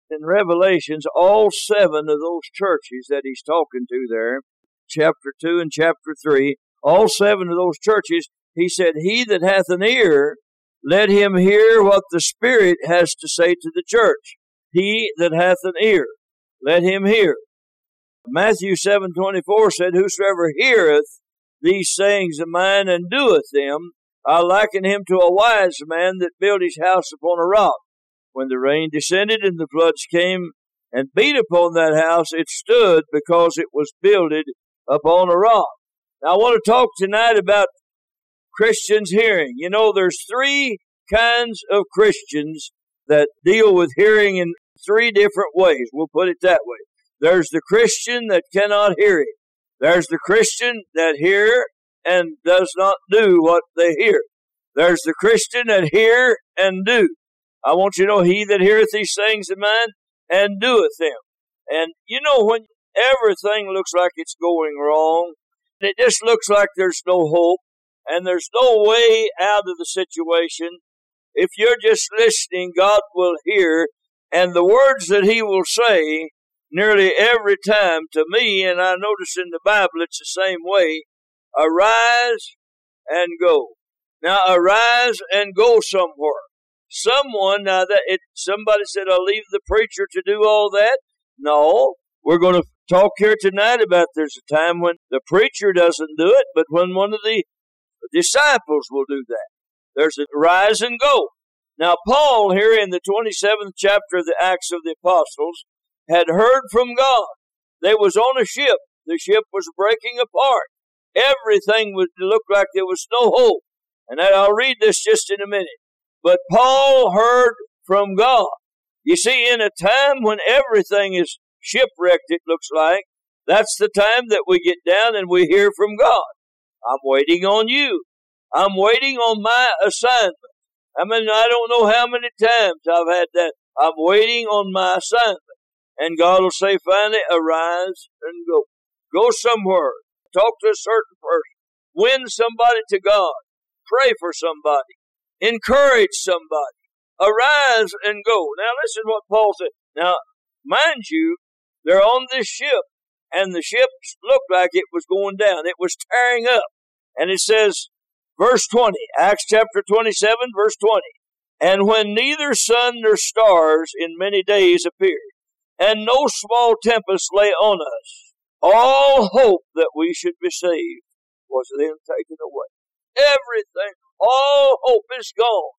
in Revelations, all 7 of those churches that he's talking to there, chapter 2 and chapter 3, all 7 of those churches, he said, he that hath an ear, let him hear what the Spirit has to say to the church. He that hath an ear, let him hear. Matthew 7:24 said, whosoever heareth these sayings of mine and doeth them, I liken him to a wise man that built his house upon a rock. When the rain descended and the floods came and beat upon that house, it stood because it was builded upon a rock. Now I want to talk tonight about Christians hearing. You know, there's 3 kinds of Christians that deal with hearing in 3 different ways. We'll put it that way. There's the Christian that cannot hear it. There's the Christian that hear and does not do what they hear. There's the Christian that hear and do. I want you to know, he that heareth these things of mine and doeth them. And you know, when everything looks like it's going wrong, it just looks like there's no hope, and there's no way out of the situation, if you're just listening, God will hear, and the words that he will say nearly every time to me, and I notice in the Bible it's the same way, arise and go. Now, arise and go somewhere. Somebody said, I'll leave the preacher to do all that. No, we're going to talk here tonight about there's a time when the preacher doesn't do it, but when one of the disciples will do that. There's a rise and go. Now, Paul here in the 27th chapter of the Acts of the Apostles had heard from God. They was on a ship. The ship was breaking apart. Everything looked like there was no hope. And I'll read this just in a minute. But Paul heard from God. You see, in a time when everything is shipwrecked, it looks like, that's the time that we get down and we hear from God. I'm waiting on you. I'm waiting on my assignment. I mean, I don't know how many times I've had that. I'm waiting on my assignment. And God will say, finally, arise and go. Go somewhere. Talk to a certain person. Win somebody to God. Pray for somebody. Encourage somebody. Arise and go. Now listen to what Paul said. Now, mind you, they're on this ship, and the ship looked like it was going down. It was tearing up. And it says, verse 20, Acts chapter 27, verse 20. And when neither sun nor stars in many days appeared, and no small tempest lay on us, all hope that we should be saved was then taken away. Everything, all hope is gone.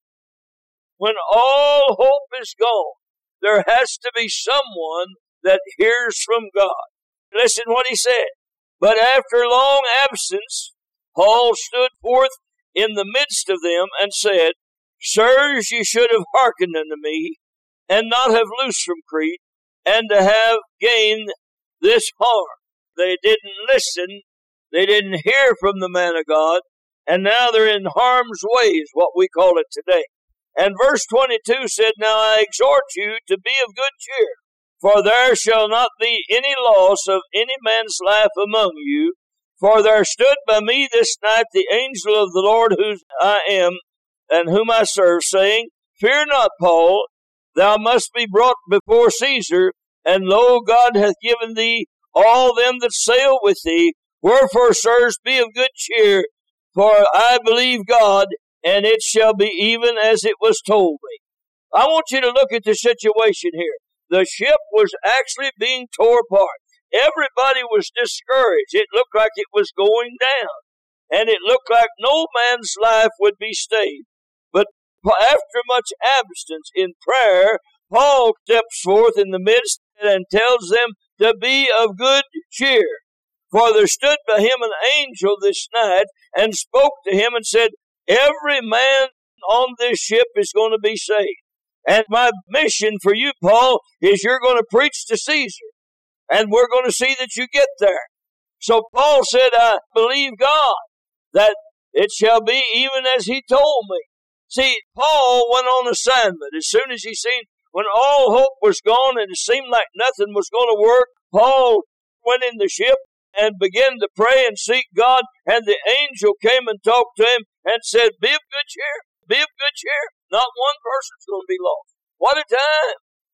When all hope is gone, there has to be someone that hears from God. Listen what he said. But after long absence, Paul stood forth in the midst of them and said, Sirs, ye should have hearkened unto me, and not have loosed from Crete, and to have gained this harm. They didn't listen. They didn't hear from the man of God. And now they're in harm's way, is what we call it today. And verse 22 said, Now I exhort you to be of good cheer, for there shall not be any loss of any man's life among you. For there stood by me this night the angel of the Lord whose I am, and whom I serve, saying, Fear not, Paul, thou must be brought before Caesar, and lo, God hath given thee all them that sail with thee. Wherefore, sirs, be of good cheer, for I believe God, and it shall be even as it was told me. I want you to look at the situation here. The ship was actually being tore apart. Everybody was discouraged. It looked like it was going down. And it looked like no man's life would be saved. But after much absence in prayer, Paul steps forth in the midst and tells them to be of good cheer. For there stood by him an angel this night and spoke to him and said, Every man on this ship is going to be saved. And my mission for you, Paul, is you're going to preach to Caesar. And we're going to see that you get there. So Paul said, I believe God, that it shall be even as he told me. See, Paul went on assignment. As soon as he seen, when all hope was gone and it seemed like nothing was going to work, Paul went in the ship and began to pray and seek God. And the angel came and talked to him and said, Be of good cheer. Be of good cheer. Not one person's going to be lost. What a time.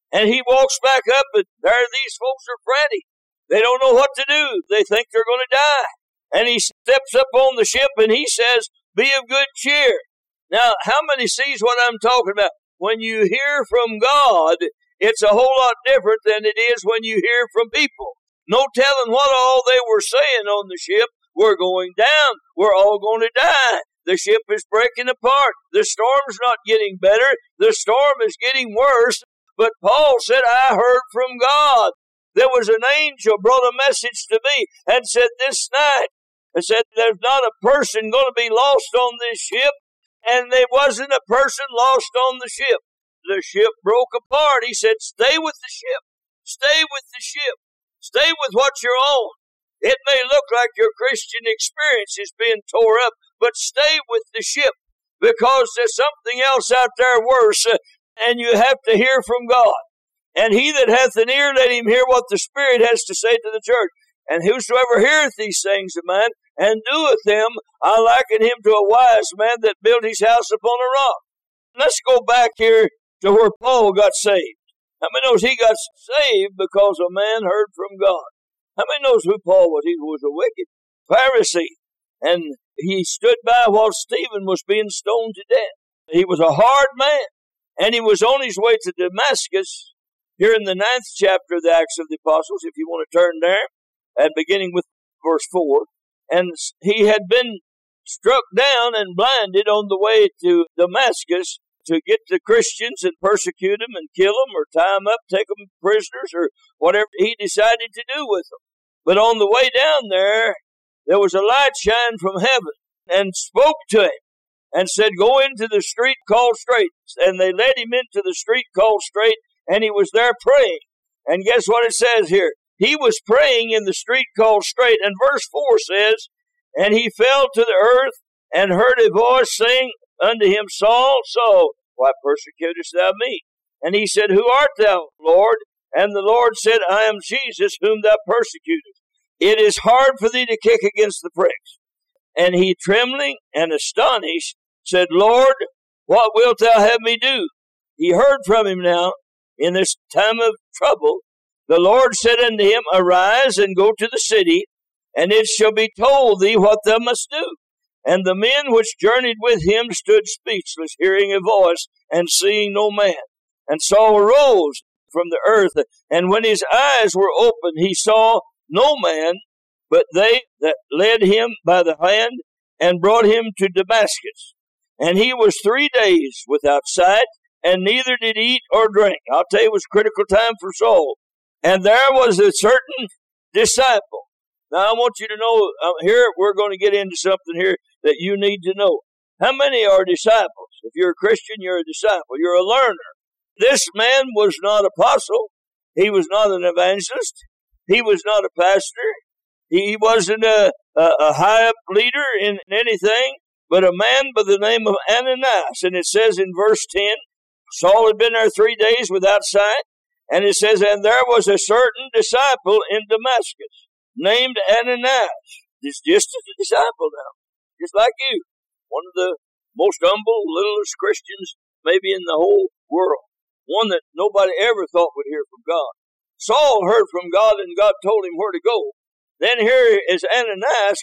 And he walks back up, and there these folks are frantic. They don't know what to do. They think they're going to die. And he steps up on the ship, and he says, be of good cheer. Now, how many sees what I'm talking about? When you hear from God, it's a whole lot different than it is when you hear from people. No telling what all they were saying on the ship. We're going down. We're all going to die. The ship is breaking apart. The storm's not getting better. The storm is getting worse. But Paul said, I heard from God. There was an angel brought a message to me and said this night, I said, there's not a person going to be lost on this ship. And there wasn't a person lost on the ship. The ship broke apart. He said, stay with the ship. Stay with the ship. Stay with what you're on. It may look like your Christian experience is being tore up, but stay with the ship, because there's something else out there worse, and you have to hear from God. And he that hath an ear, let him hear what the Spirit has to say to the church. And whosoever heareth these things of mine, and doeth them, I liken him to a wise man that built his house upon a rock. Let's go back here to where Paul got saved. How many knows he got saved because a man heard from God? How many knows who Paul was? He was a wicked Pharisee. And he stood by while Stephen was being stoned to death. He was a hard man. And he was on his way to Damascus, here in the 9th chapter of the Acts of the Apostles, if you want to turn there, and beginning with verse 4. And he had been struck down and blinded on the way to Damascus to get the Christians and persecute them and kill them or tie them up, take them prisoners, or whatever he decided to do with them. But on the way down there was a light shine from heaven and spoke to him and said, go into the street called Straight. And they led him into the street called Straight, and he was there praying. And guess what it says here? He was praying in the street called Straight. And verse 4 says, and he fell to the earth and heard a voice saying unto him, Saul, Saul, why persecutest thou me? And he said, who art thou, Lord? And the Lord said, I am Jesus, whom thou persecutest. It is hard for thee to kick against the pricks. And he, trembling and astonished, said, Lord, what wilt thou have me do? He heard from him now in this time of trouble. The Lord said unto him, arise and go to the city, and it shall be told thee what thou must do. And the men which journeyed with him stood speechless, hearing a voice and seeing no man. And Saul arose from the earth, and when his eyes were opened, he saw no man, but they that led him by the hand and brought him to Damascus. And he was 3 days without sight, and neither did eat or drink. I'll tell you, it was a critical time for Saul. And there was a certain disciple. Now, I want you to know, here we're going to get into something here that you need to know. How many are disciples? If you're a Christian, you're a disciple. You're a learner. This man was not an apostle. He was not an evangelist. He was not a pastor. He wasn't a high-up leader in anything, but a man by the name of Ananias. And it says in verse 10, Saul had been there 3 days without sight. And it says, and there was a certain disciple in Damascus named Ananias. He's just a disciple now, just like you. One of the most humble, littlest Christians maybe in the whole world. One that nobody ever thought would hear from God. Saul heard from God, and God told him where to go. Then here is Ananias.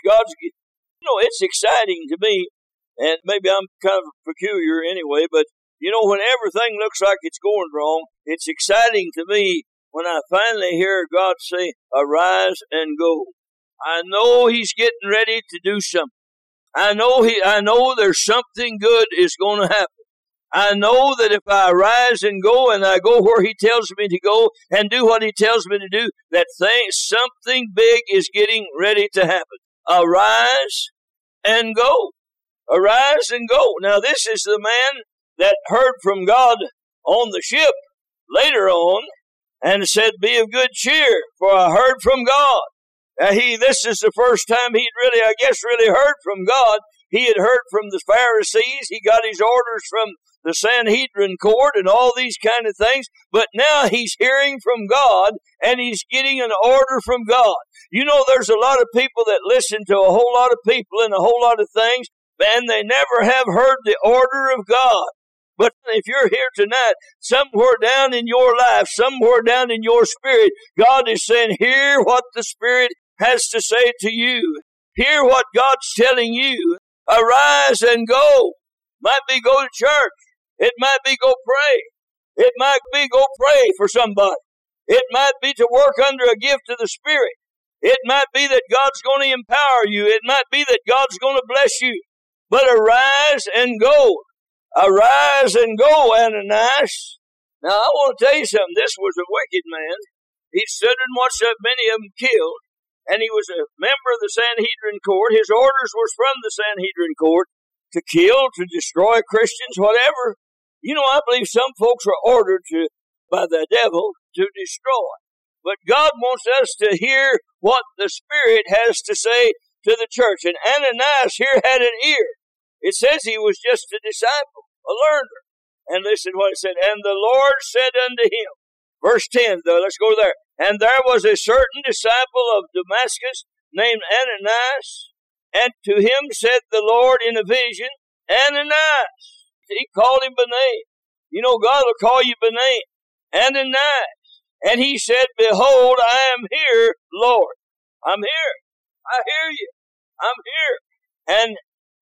It's exciting to me, and maybe I'm kind of peculiar anyway, but when everything looks like it's going wrong, it's exciting to me when I finally hear God say, arise and go. I know he's getting ready to do something. I know there's something good is going to happen. I know that if I arise and go, and I go where he tells me to go and do what he tells me to do, that something big is getting ready to happen. Arise and go. Arise and go. Now, this is the man that heard from God on the ship later on and said, be of good cheer, for I heard from God. This is the first time he'd really heard from God. He had heard from the Pharisees. He got his orders from the Sanhedrin court and all these kind of things. But now he's hearing from God, and he's getting an order from God. There's a lot of people that listen to a whole lot of people and a whole lot of things, and they never have heard the order of God. But if you're here tonight, somewhere down in your life, somewhere down in your spirit, God is saying, hear what the Spirit has to say to you. Hear what God's telling you. Arise and go. Might be go to church. It might be go pray. It might be go pray for somebody. It might be to work under a gift of the Spirit. It might be that God's going to empower you. It might be that God's going to bless you. But arise and go. Arise and go, Ananias. Now, I want to tell you something. This was a wicked man. He stood and watched many of them killed, and he was a member of the Sanhedrin court. His orders were from the Sanhedrin court to kill, to destroy Christians, whatever. You know, I believe some folks are ordered by the devil to destroy. But God wants us to hear what the Spirit has to say to the church. And Ananias here had an ear. It says he was just a disciple, a learner. And listen what it said. And the Lord said unto him, verse 10, let's go there. And there was a certain disciple of Damascus named Ananias, and to him said the Lord in a vision, Ananias. He called him by name. You know, God will call you by name. Ananias. And he said, behold, I am here, Lord. I'm here. I hear you. I'm here. And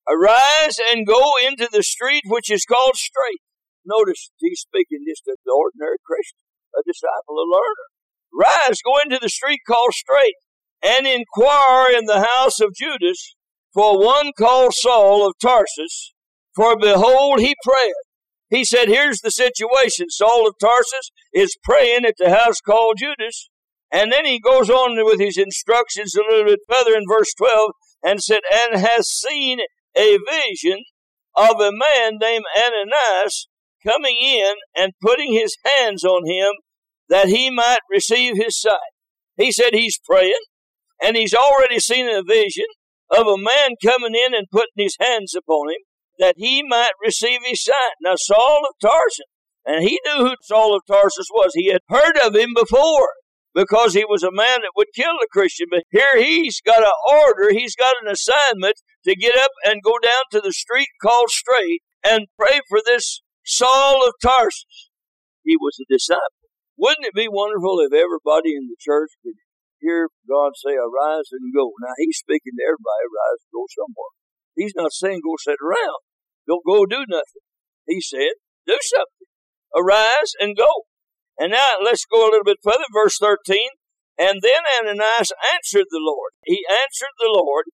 arise and go into the street which is called Straight. Notice he's speaking just as an ordinary Christian, a disciple, a learner. Rise, go into the street called Straight, and inquire in the house of Judas for one called Saul of Tarsus, for behold, he prayeth. He said, here's the situation. Saul of Tarsus is praying at the house called Judas. And then he goes on with his instructions a little bit further in verse 12 and said, and has seen a vision of a man named Ananias coming in and putting his hands on him that he might receive his sight. He said he's praying, and he's already seen a vision of a man coming in and putting his hands upon him that he might receive his sight. Now, Saul of Tarsus, and he knew who Saul of Tarsus was. He had heard of him before because he was a man that would kill a Christian. But here he's got an order, he's got an assignment to get up and go down to the street called Straight and pray for this Saul of Tarsus. He was a disciple. Wouldn't it be wonderful if everybody in the church could hear God say, arise and go? Now, he's speaking to everybody, arise and go somewhere. He's not saying go sit around. Don't go do nothing. He said, do something. Arise and go. And now let's go a little bit further, verse 13. And then Ananias answered the Lord. He answered the Lord,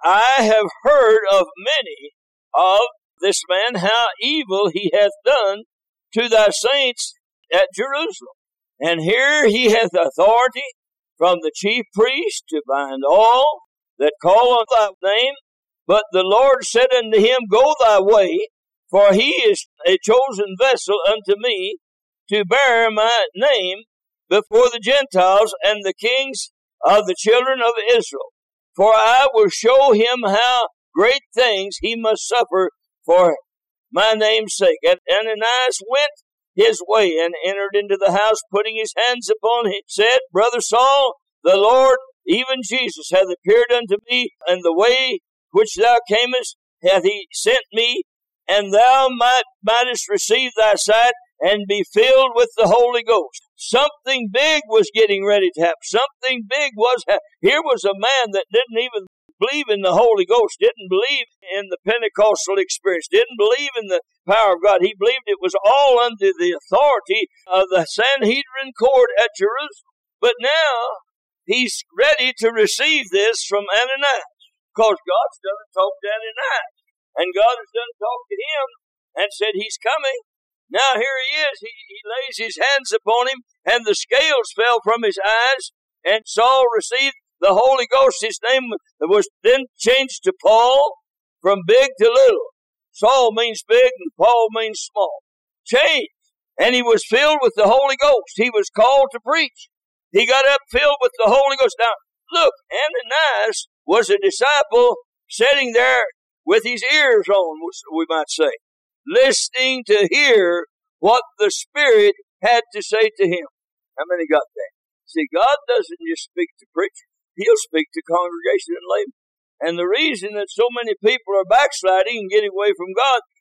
I have heard of many of this man, how evil he hath done to thy saints at Jerusalem. And here he hath authority from the chief priest to bind all that call on thy name. But the Lord said unto him, go thy way, for he is a chosen vessel unto me to bear my name before the Gentiles and the kings of the children of Israel. For I will show him how great things he must suffer for my name's sake. And Ananias went his way and entered into the house, putting his hands upon him, said, Brother Saul, the Lord, even Jesus, hath appeared unto me, and the way which thou camest hath he sent me, and thou mightest receive thy sight and be filled with the Holy Ghost. Something big was getting ready to happen. Something big was happening. Here was a man that didn't even believe in the Holy Ghost, didn't believe in the Pentecostal experience, didn't believe in the power of God. He believed it was all under the authority of the Sanhedrin court at Jerusalem. But now he's ready to receive this from Ananias, because God's done talk to Ananias, and God has done talk to him and said he's coming. Now here he is. He lays his hands upon him, and the scales fell from his eyes, and Saul received the Holy Ghost. His name was then changed to Paul, from big to little. Saul means big, and Paul means small. Changed. And he was filled with the Holy Ghost. He was called to preach. He got up filled with the Holy Ghost. Now, look, Ananias was a disciple sitting there with his ears on, we might say, listening to hear what the Spirit had to say to him. How many got that? See, God doesn't just speak to preachers. He'll speak to congregation and laymen. And the reason that so many people are backsliding and getting away from God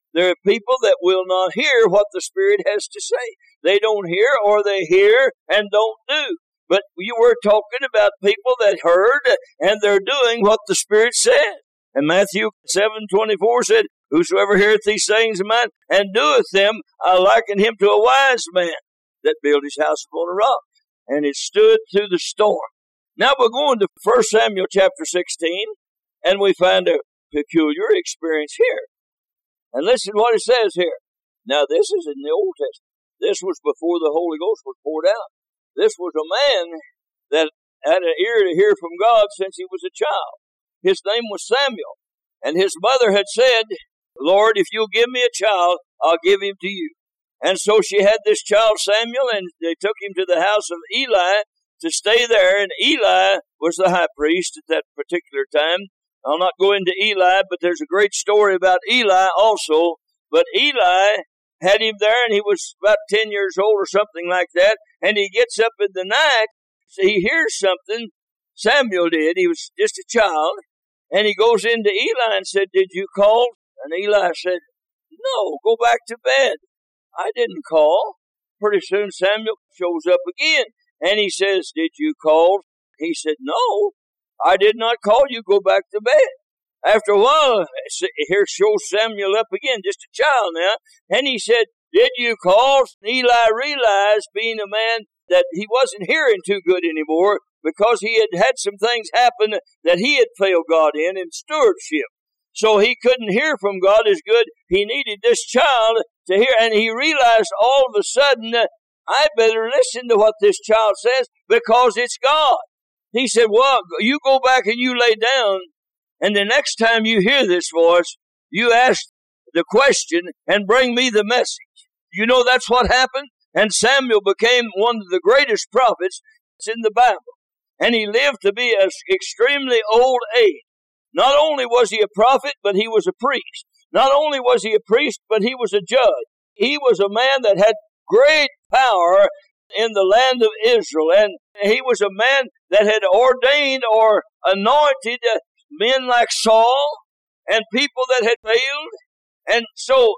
There are people that will not hear what the Spirit has to say. They don't hear, or they hear and don't do. But you were talking about people that heard and they're doing what the Spirit said. And Matthew 7:24 said, "Whosoever heareth these sayings of mine and doeth them, I liken him to a wise man that built his house upon a rock, and it stood through the storm." Now we're going to 1 Samuel chapter 16, and we find a peculiar experience here. And listen what it says here. Now this is in the Old Testament. This was before the Holy Ghost was poured out. This was a man that had an ear to hear from God since he was a child. His name was Samuel. And his mother had said, "Lord, if you'll give me a child, I'll give him to you." And so she had this child Samuel, and they took him to the house of Eli to stay there. And Eli was the high priest at that particular time. I'll not go into Eli, but there's a great story about Eli also. But Eli had him there, and he was about 10 years old or something like that. And he gets up in the night, so he hears something. Samuel did. He was just a child. And he goes into Eli and said, "Did you call?" And Eli said, "No, go back to bed. I didn't call." Pretty soon Samuel shows up again. And he says, "Did you call?" He said, "No, I did not call you. Go back to bed." After a while, here shows Samuel up again, just a child now. And he said, "Did you call?" Eli realized, being a man, that he wasn't hearing too good anymore because he had had some things happen that he had failed God in stewardship. So he couldn't hear from God as good. He needed this child to hear. And he realized all of a sudden, I better listen to what this child says because it's God. He said, "Well, you go back and you lay down. And the next time you hear this voice, you ask the question and bring me the message." You know that's what happened? And Samuel became one of the greatest prophets in the Bible. And he lived to be an extremely old age. Not only was he a prophet, but he was a priest. Not only was he a priest, but he was a judge. He was a man that had great power in the land of Israel. And he was a man that had ordained or anointed men like Saul and people that had failed. And so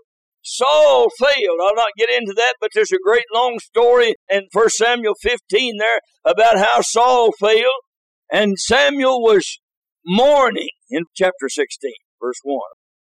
Saul failed. I'll not get into that, but there's a great long story in 1 Samuel 15 there about how Saul failed. And Samuel was mourning in chapter 16, verse 1.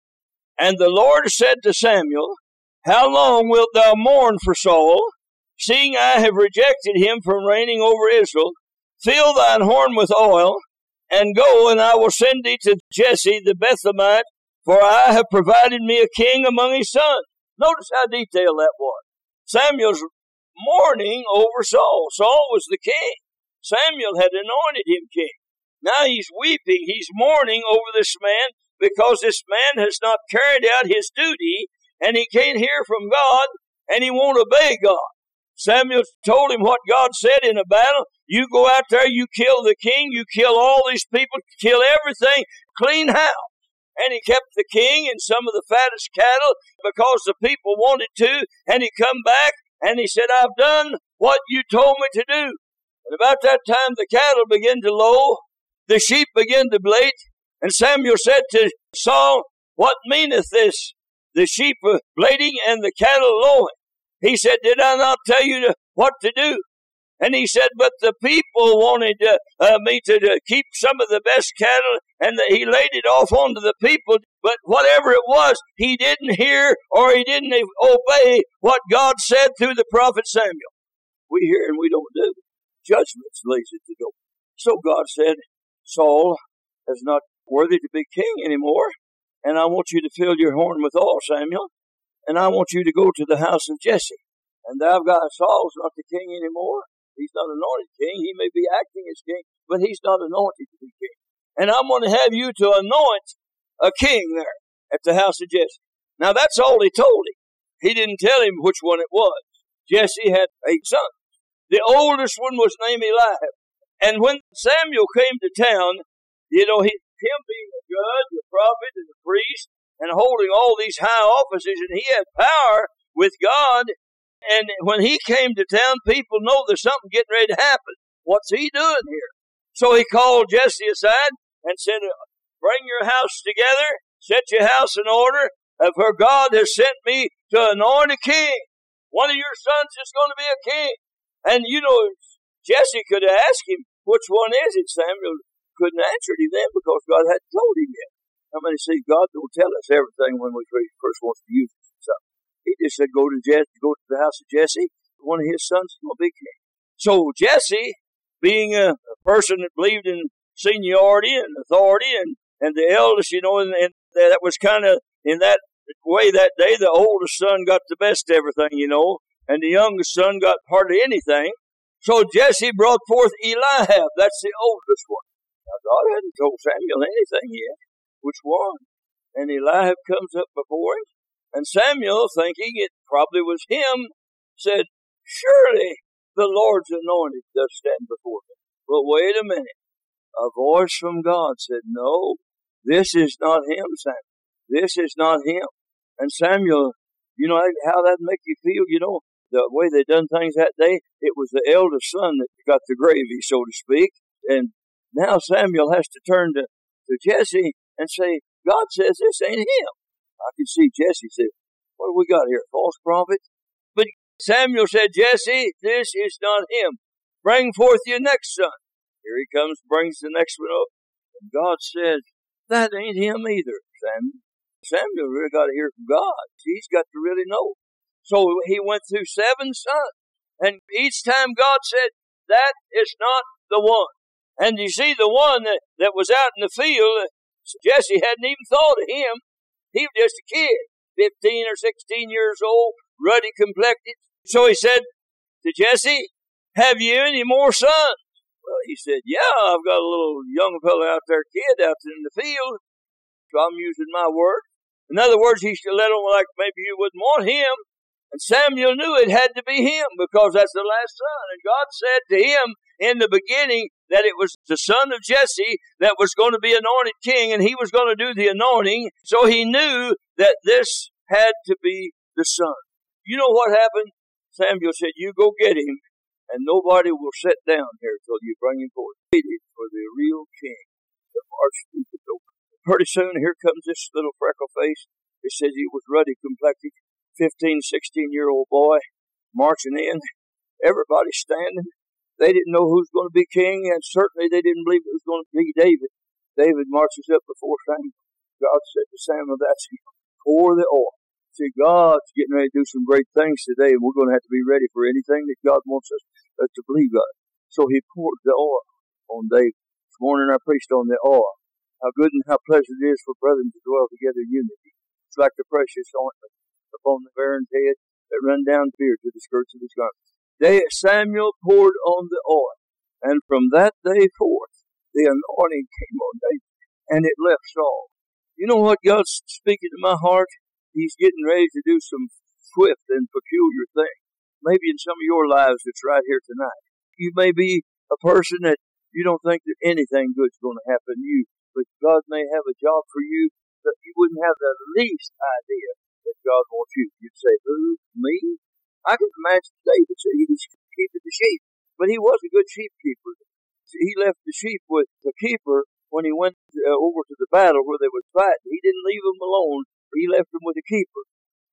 And the Lord said to Samuel, "How long wilt thou mourn for Saul, seeing I have rejected him from reigning over Israel? Fill thine horn with oil, and go, and I will send thee to Jesse the Bethlehemite, for I have provided me a king among his sons." Notice how detailed that was. Samuel's mourning over Saul. Saul was the king. Samuel had anointed him king. Now he's weeping. He's mourning over this man because this man has not carried out his duty, and he can't hear from God, and he won't obey God. Samuel told him what God said in a battle. You go out there, you kill the king, you kill all these people, kill everything, clean house. And he kept the king and some of the fattest cattle because the people wanted to. And he come back and he said, "I've done what you told me to do." And about that time the cattle began to low, the sheep began to bleat. And Samuel said to Saul, "What meaneth this? The sheep are bleating and the cattle lowing." He said, "Did I not tell you what to do?" And he said, "But the people wanted me to keep some of the best cattle," and he laid it off onto the people. But whatever it was, he didn't hear or he didn't obey what God said through the prophet Samuel. We hear and we don't do. Judgment lays at the door. So God said, "Saul is not worthy to be king anymore, and I want you to fill your horn with oil, Samuel, and I want you to go to the house of Jesse. And thou God, Saul's not the king anymore. He's not anointed king. He may be acting as king, but he's not anointed to be king. And I'm going to have you to anoint a king there at the house of Jesse." Now that's all he told him. He didn't tell him which one it was. Jesse had 8 sons. The oldest one was named Eliab. And when Samuel came to town, him being a judge, a prophet, and a priest, and holding all these high offices, and he had power with God. And when he came to town, people know there's something getting ready to happen. What's he doing here? So he called Jesse aside and said, "Bring your house together, set your house in order, For God has sent me to anoint a king. One of your sons is going to be a king. And Jesse could have asked him, which one is it? Samuel couldn't answer him then because God hadn't told him yet. I mean, see, God don't tell us everything when we first wants to use us. So he just said, go to the house of Jesse. One of his sons is going to be king. So Jesse, being a person that believed in seniority and authority and the eldest, and that was kind of in that way that day, the oldest son got the best of everything, and the youngest son got hardly anything. So Jesse brought forth Eliab. That's the oldest one. Now, God hadn't told Samuel anything yet. Which one? And Eliab comes up before him, and Samuel, thinking it probably was him, said, surely the Lord's anointed does stand before me. But wait a minute. A voice from God said, no, this is not him, Samuel. This is not him. And Samuel, how that make you feel, the way they done things that day, it was the eldest son that got the gravy, so to speak. And now Samuel has to turn to Jesse and say, God says this ain't him. I can see Jesse say, what do we got here, false prophet? But Samuel said, Jesse, this is not him. Bring forth your next son. Here he comes, brings the next one up. And God said, that ain't him either, Samuel. Samuel really got to hear from God. He's got to really know. So he went through 7 sons. And each time God said, that is not the one. And you see, the one that was out in the field, Jesse hadn't even thought of him. He was just a kid, 15 or 16 years old, ruddy complected. So he said to Jesse, have you any more sons? Well, he said, yeah, I've got a little young fellow out there, kid out in the field. So I'm using my word. In other words, he should let on like maybe you wouldn't want him. And Samuel knew it had to be him because that's the last son. And God said to him in the beginning that it was the son of Jesse that was going to be anointed king, and he was going to do the anointing. So he knew that this had to be the son. You know what happened? Samuel said, you go get him, and nobody will sit down here till you bring him forth. Waited for the real king to march through the door. Pretty soon, here comes this little freckle face. It says he was ruddy complected, 15, 16-year-old boy, marching in. Everybody standing. They didn't know who was going to be king, and certainly they didn't believe it was going to be David. David marches up before Samuel. God said to Samuel, that's him. Pour the oil. See, God's getting ready to do some great things today, and we're going to have to be ready for anything that God wants us to believe God. So he poured the oil on David. This morning I preached on the oil. How good and how pleasant it is for brethren to dwell together in unity. It's like the precious ointment upon the Aaron's head that run down the beard to the skirts of his garment. Samuel poured on the oil, and from that day forth, the anointing came on David, and it left Saul. You know what God's speaking to my heart? He's getting ready to do some swift and peculiar things. Maybe in some of your lives that's right here tonight. You may be a person that you don't think that anything good's going to happen to you, but God may have a job for you that you wouldn't have the least idea that God wants you. You'd say, who, me? I can imagine David said he was keeping the sheep, but he was a good sheep keeper. He left the sheep with the keeper when he went over to the battle where they would fight. He didn't leave them alone. He left them with the keeper.